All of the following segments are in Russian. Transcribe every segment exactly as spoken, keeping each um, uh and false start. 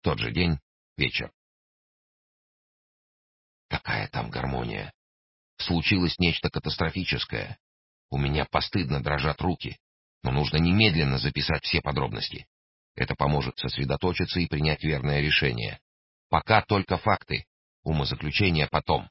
Тот же день, вечер. Какая там гармония! Случилось нечто катастрофическое. У меня постыдно дрожат руки, но нужно немедленно записать все подробности. Это поможет сосредоточиться и принять верное решение. Пока только факты, умозаключения потом.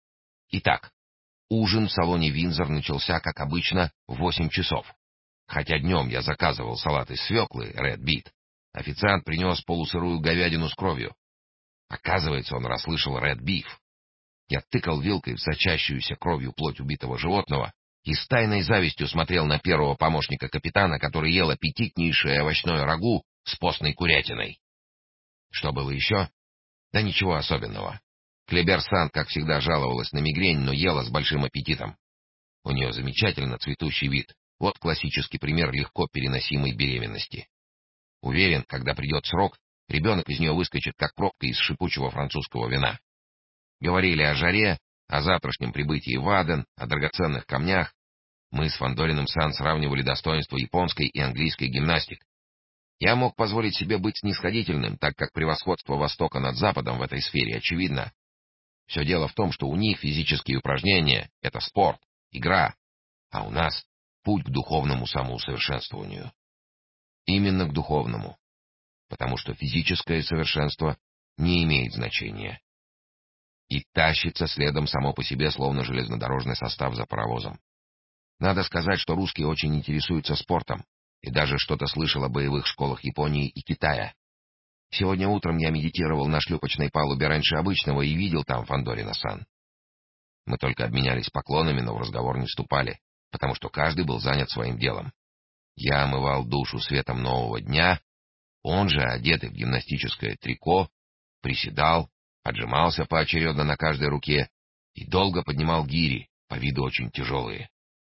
Итак, ужин в салоне «Виндзор» начался, как обычно, в восемь часов. Хотя днем я заказывал салат из свеклы, Red Beet, официант принес полусырую говядину с кровью. Оказывается, он расслышал Red Beef. Я тыкал вилкой в сочащуюся кровью плоть убитого животного и с тайной завистью смотрел на первого помощника капитана, который ел аппетитнейшее овощное рагу с постной курятиной. Что было еще? Да ничего особенного. Клебер-сан, как всегда, жаловалась на мигрень, но ела с большим аппетитом. У нее замечательно цветущий вид. Вот классический пример легко переносимой беременности. Уверен, когда придет срок, ребенок из нее выскочит, как пробка из шипучего французского вина. Говорили о жаре, о завтрашнем прибытии в Аден, о драгоценных камнях. Мы с Фандориным-сан сравнивали достоинства японской и английской гимнастик. Я мог позволить себе быть снисходительным, так как превосходство Востока над Западом в этой сфере очевидно. Все дело в том, что у них физические упражнения — это спорт, игра, а у нас — путь к духовному самоусовершенствованию. Именно к духовному, потому что физическое совершенство не имеет значения. И тащится следом само по себе, словно железнодорожный состав за паровозом. Надо сказать, что русские очень интересуются спортом, и даже что-то слышал о боевых школах Японии и Китая. Сегодня утром я медитировал на шлюпочной палубе раньше обычного и видел там Фандорина-сан. Мы только обменялись поклонами, но в разговор не вступали, потому что каждый был занят своим делом. Я омывал душу светом нового дня, он же, одетый в гимнастическое трико, приседал, отжимался поочередно на каждой руке и долго поднимал гири, по виду очень тяжелые.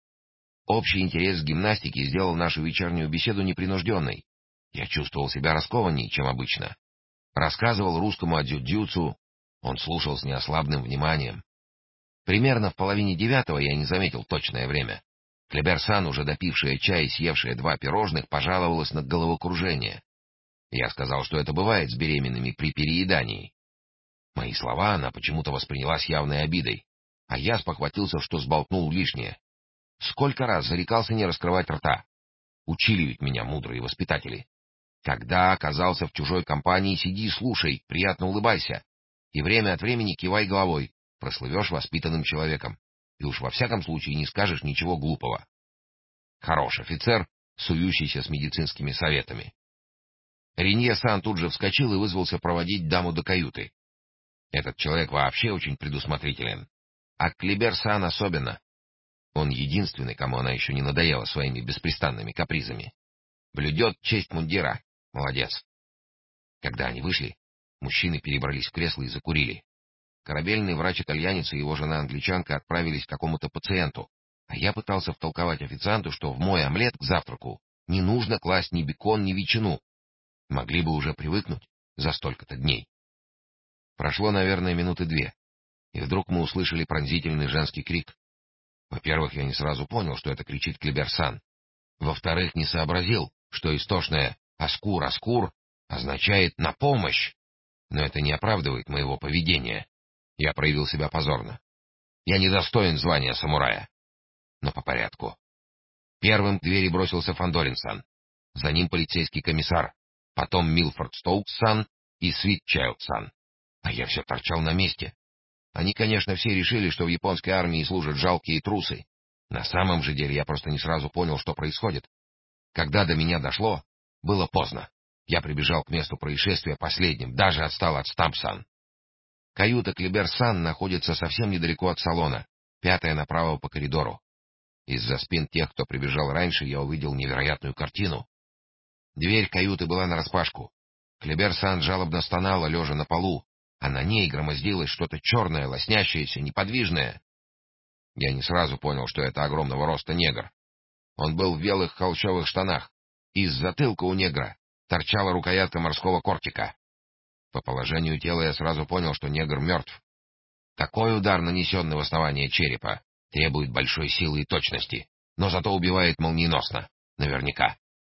Общий интерес к гимнастике сделал нашу вечернюю беседу непринужденной. Я чувствовал себя раскованней, чем обычно. Рассказывал русскому о дзюдзюцу, он слушал с неослабным вниманием. Примерно в половине девятого я не заметил точное время. Клебер-сан, уже допившая чай и съевшая два пирожных, пожаловалась на головокружение. Я сказал, что это бывает с беременными при переедании. Мои слова она почему-то восприняла с явной обидой, а я спохватился, что сболтнул лишнее. Сколько раз зарекался не раскрывать рта. Учили ведь меня мудрые воспитатели. Когда оказался в чужой компании, сиди и слушай, приятно улыбайся. И время от времени кивай головой, прослывешь воспитанным человеком. И уж во всяком случае не скажешь ничего глупого. Хорош офицер, сующийся с медицинскими советами. Ринье-сан тут же вскочил и вызвался проводить даму до каюты. Этот человек вообще очень предусмотрителен. А Клебер-сан особенно. Он единственный, кому она еще не надоела своими беспрестанными капризами. Блюдет честь мундира. Молодец. Когда они вышли, мужчины перебрались в кресло и закурили. Корабельный врач-итальянец и его жена-англичанка отправились к какому-то пациенту, а я пытался втолковать официанту, что в мой омлет к завтраку не нужно класть ни бекон, ни ветчину. Могли бы уже привыкнуть за столько-то дней. Прошло, наверное, минуты две, и вдруг мы услышали пронзительный женский крик. Во-первых, я не сразу понял, что это кричит Клебер-сан. Во-вторых, не сообразил, что истошное «Аскур, Аскур» означает «на помощь». Но это не оправдывает моего поведения. Я проявил себя позорно. Я недостоин звания самурая. Но по порядку. Первым к двери бросился Фандорин-сан. За ним полицейский комиссар. Потом Милфорд Стоукс-сан и Свитчайлд-сан. А я все торчал на месте. Они, конечно, все решили, что в японской армии служат жалкие трусы. На самом же деле я просто не сразу понял, что происходит. Когда до меня дошло, было поздно. Я прибежал к месту происшествия последним, даже отстал от Стамп-сан. Каюта Клебер-сан находится совсем недалеко от салона, пятая направо по коридору. Из-за спин тех, кто прибежал раньше, я увидел невероятную картину. Дверь каюты была нараспашку. Клебер-сан жалобно стонала, лежа на полу, а на ней громоздилось что-то черное, лоснящееся, неподвижное. Я не сразу понял, что это огромного роста негр. Он был в белых холщовых штанах. Из затылка у негра торчала рукоятка морского кортика. По положению тела я сразу понял, что негр мертв. Такой удар, нанесенный в основание черепа, требует большой силы и точности, но зато убивает молниеносно. Наверняка.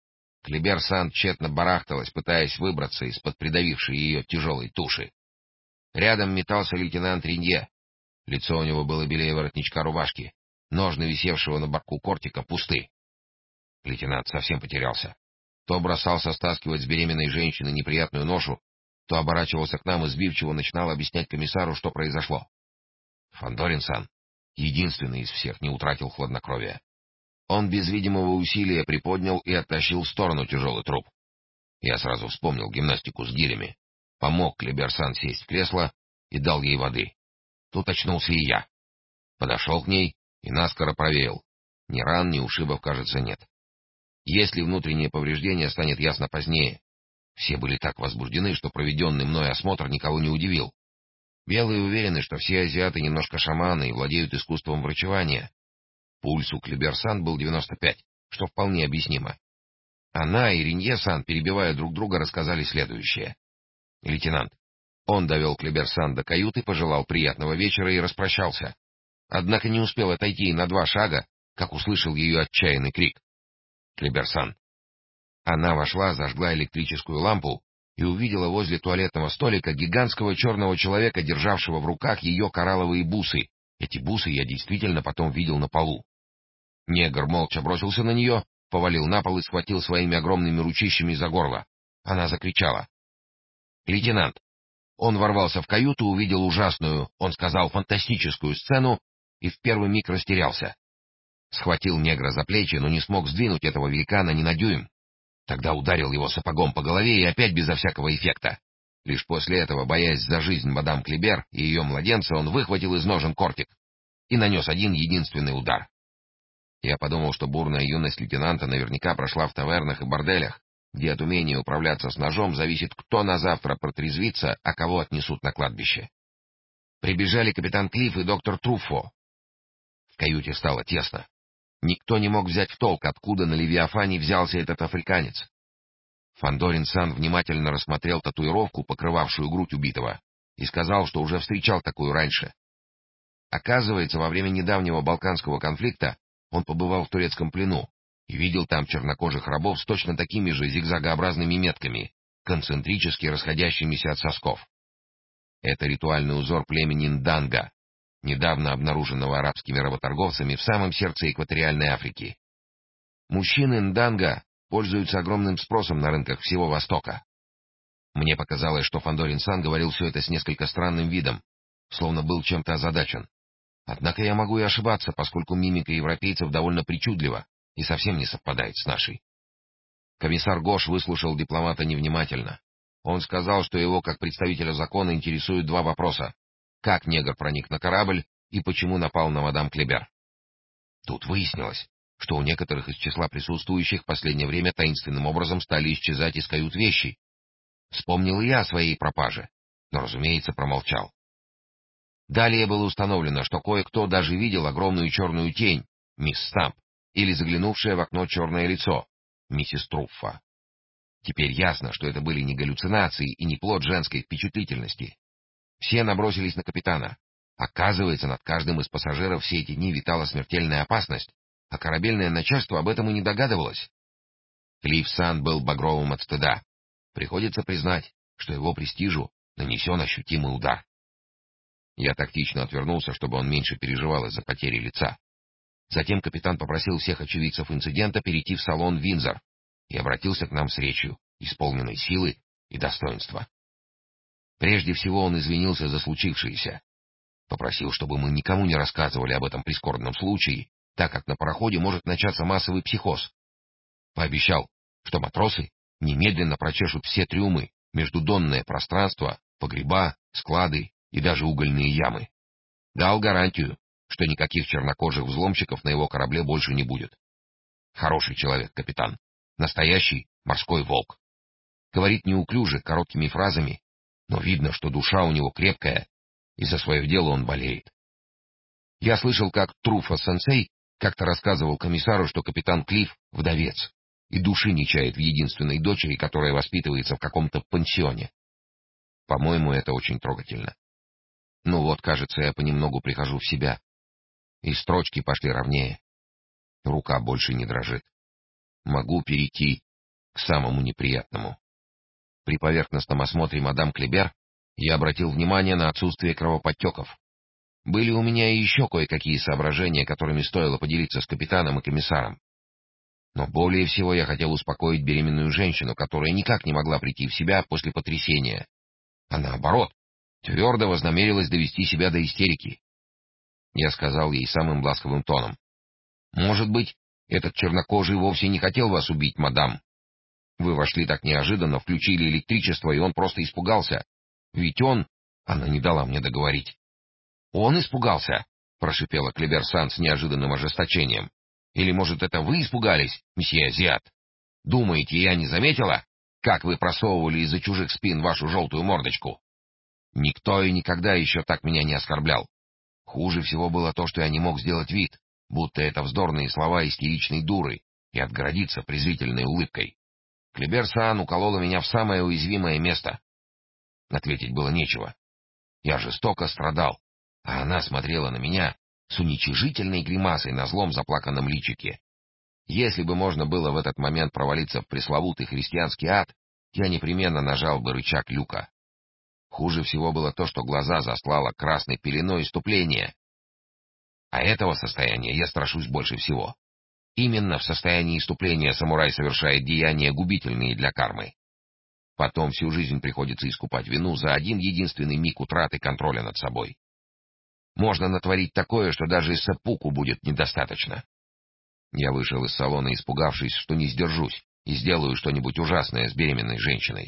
Клибер Санд тщетно барахталась, пытаясь выбраться из-под придавившей ее тяжелой туши. Рядом метался лейтенант Ринье. Лицо у него было белее воротничка рубашки. Ножны, висевшего на боку кортика, пусты. Лейтенант совсем потерялся. То бросался стаскивать с беременной женщины неприятную ношу, то оборачивался к нам и сбивчиво начинал объяснять комиссару, что произошло. Фандорин-сан, единственный из всех, не утратил хладнокровия. Он без видимого усилия приподнял и оттащил в сторону тяжелый труп. Я сразу вспомнил гимнастику с гирями, помог Клибер-сан сесть в кресло и дал ей воды. Тут очнулся и я. Подошел к ней и наскоро проверил. Ни ран, ни ушибов, кажется, нет. Если внутреннее повреждение, станет ясно позднее. Все были так возбуждены, что проведенный мной осмотр никого не удивил. Белые уверены, что все азиаты немножко шаманы и владеют искусством врачевания. Пульс у Клибер-сан был девяносто пять, что вполне объяснимо. Она и Ринье-сан, перебивая друг друга, рассказали следующее. Лейтенант. Он довел Клибер-сан до каюты, пожелал приятного вечера и распрощался. Однако не успел отойти и на два шага, как услышал ее отчаянный крик. Клибер-сан. Она вошла, зажгла электрическую лампу и увидела возле туалетного столика гигантского черного человека, державшего в руках ее коралловые бусы. Эти бусы я действительно потом видел на полу. Негр молча бросился на нее, повалил на пол и схватил своими огромными ручищами за горло. Она закричала. «Лейтенант!» Он ворвался в каюту, увидел ужасную, он сказал, фантастическую сцену и в первый миг растерялся. Схватил негра за плечи, но не смог сдвинуть этого великана ни на дюйм. Тогда ударил его сапогом по голове и опять безо всякого эффекта. Лишь после этого, боясь за жизнь мадам Клибер и ее младенца, он выхватил из ножен кортик и нанес один единственный удар. Я подумал, что бурная юность лейтенанта наверняка прошла в тавернах и борделях, где от умения управляться с ножом зависит, кто на завтра протрезвится, а кого отнесут на кладбище. Прибежали капитан Клифф и доктор Труффо. В каюте стало тесно. Никто не мог взять в толк, откуда на Левиафане взялся этот африканец. Фандорин-сан внимательно рассмотрел татуировку, покрывавшую грудь убитого, и сказал, что уже встречал такую раньше. Оказывается, во время недавнего балканского конфликта он побывал в турецком плену и видел там чернокожих рабов с точно такими же зигзагообразными метками, концентрически расходящимися от сосков. Это ритуальный узор племени Нданга, недавно обнаруженного арабскими работорговцами в самом сердце экваториальной Африки. Мужчины Нданга пользуются огромным спросом на рынках всего Востока. Мне показалось, что Фандорин-сан говорил все это с несколько странным видом, словно был чем-то озадачен. Однако я могу и ошибаться, поскольку мимика европейцев довольно причудлива и совсем не совпадает с нашей. Комиссар Гош выслушал дипломата невнимательно. Он сказал, что его, как представителя закона, интересуют два вопроса. Как негр проник на корабль и почему напал на мадам Клибер? Тут выяснилось, что у некоторых из числа присутствующих в последнее время таинственным образом стали исчезать из кают вещи. Вспомнил и я о своей пропаже, но, разумеется, промолчал. Далее было установлено, что кое-кто даже видел огромную черную тень, мисс Стамп, или заглянувшее в окно черное лицо, миссис Труффа. Теперь ясно, что это были не галлюцинации и не плод женской впечатлительности. Все набросились на капитана. Оказывается, над каждым из пассажиров все эти дни витала смертельная опасность, а корабельное начальство об этом и не догадывалось. Клифф Сан был багровым от стыда. Приходится признать, что его престижу нанесен ощутимый удар. Я тактично отвернулся, чтобы он меньше переживал из-за потери лица. Затем капитан попросил всех очевидцев инцидента перейти в салон «Виндзор» и обратился к нам с речью, исполненной силы и достоинства. Прежде всего он извинился за случившееся. Попросил, чтобы мы никому не рассказывали об этом прискорбном случае, так как на пароходе может начаться массовый психоз. Пообещал, что матросы немедленно прочешут все трюмы, междудонное пространство, погреба, склады и даже угольные ямы. Дал гарантию, что никаких чернокожих взломщиков на его корабле больше не будет. Хороший человек, капитан. Настоящий морской волк. Говорит неуклюже, короткими фразами, но видно, что душа у него крепкая, и за свое дело он болеет. Я слышал, как Труффо-сенсей как-то рассказывал комиссару, что капитан Клифф — вдовец, и души не чает в единственной дочери, которая воспитывается в каком-то пансионе. По-моему, это очень трогательно. Ну вот, кажется, я понемногу прихожу в себя. И строчки пошли ровнее. Рука больше не дрожит. Могу перейти к самому неприятному. При поверхностном осмотре мадам Клебер я обратил внимание на отсутствие кровоподтеков. Были у меня и еще кое-какие соображения, которыми стоило поделиться с капитаном и комиссаром. Но более всего я хотел успокоить беременную женщину, которая никак не могла прийти в себя после потрясения, а наоборот, твердо вознамерилась довести себя до истерики. Я сказал ей самым ласковым тоном: «Может быть, этот чернокожий вовсе не хотел вас убить, мадам. Вы вошли так неожиданно, включили электричество, и он просто испугался. Ведь он...» Она не дала мне договорить. «Он испугался?» — прошипела Клебер-сан с неожиданным ожесточением. «Или, может, это вы испугались, месье Азиат? Думаете, я не заметила, как вы просовывали из-за чужих спин вашу желтую мордочку? Никто и никогда еще так меня не оскорблял. Хуже всего было то, что я не мог сделать вид, будто это вздорные слова истеричной дуры, и отгородиться презрительной улыбкой. Клебер-сан уколола меня в самое уязвимое место. Ответить было нечего. Я жестоко страдал, а она смотрела на меня с уничижительной гримасой на злом заплаканном личике. Если бы можно было в этот момент провалиться в пресловутый христианский ад, я непременно нажал бы рычаг люка. Хуже всего было то, что глаза застлало красной пеленой иступления. А этого состояния я страшусь больше всего. Именно в состоянии иступления самурай совершает деяния, губительные для кармы. Потом всю жизнь приходится искупать вину за один единственный миг утраты контроля над собой. Можно натворить такое, что даже и сэппуку будет недостаточно. Я вышел из салона, испугавшись, что не сдержусь и сделаю что-нибудь ужасное с беременной женщиной.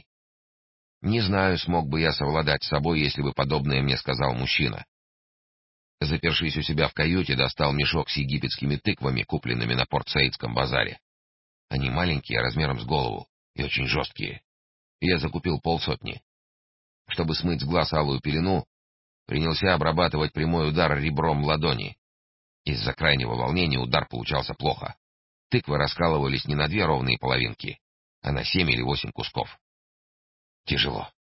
Не знаю, смог бы я совладать с собой, если бы подобное мне сказал мужчина. Запершись у себя в каюте, достал мешок с египетскими тыквами, купленными на Порт-Саидском базаре. Они маленькие, размером с голову, и очень жесткие. Я закупил полсотни. Чтобы смыть с глаз алую пелену, принялся обрабатывать прямой удар ребром ладони. Из-за крайнего волнения удар получался плохо. Тыквы раскалывались не на две ровные половинки, а на семь или восемь кусков. Тяжело.